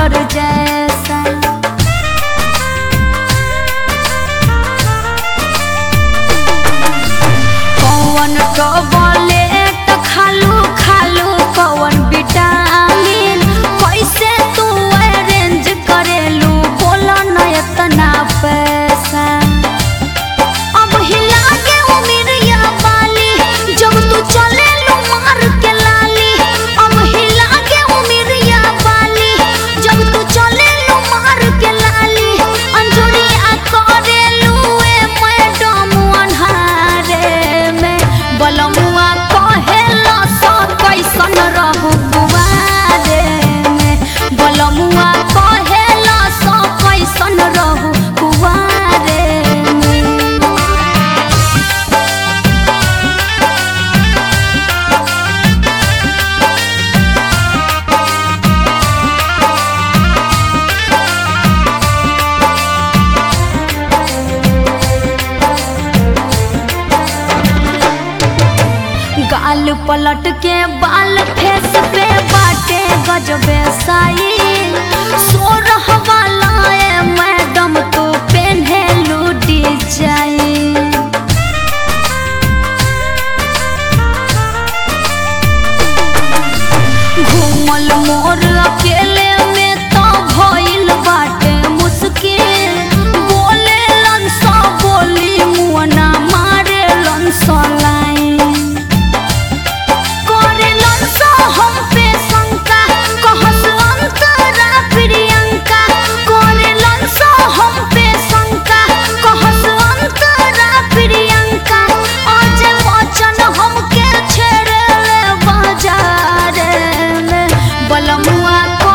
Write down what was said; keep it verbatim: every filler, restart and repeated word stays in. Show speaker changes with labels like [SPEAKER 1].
[SPEAKER 1] मटर जैसा। कौन टॉबलेट खालू खालू कौन विटामिन कैसे तू अरेंज करेलू बोला न इतना पैसा। अब हिला के उमिरिया वाली जब तू चलेलू मार के लाली। अब हिला के उमिरिया वाली जब तू चलेलू मार के लाली। अंजुरिया करेलू ए मैडम अन्हारे में बलमुआ कहेला सो कैसन रहू कुवारे में। बलमुआ कहेला सो कैसन रहू कुवारे में। गाल पलट के बाल फेस पे बाटे गजबे साई। सोरह वाला ए मैडम तो पेन्हेलू डिजाइन। घूमल मोर अकेले में तो भइल बाटे मुश्किल। बोले लंसा बोली मुअना मारे लंसा लाइन। हम पे शंका कहस अंतरा प्रियंका। करेलन सो हम पे शंका कहस अंतरा प्रियंका। आज वचन हमके छेड़े बाजार में बलमुआ।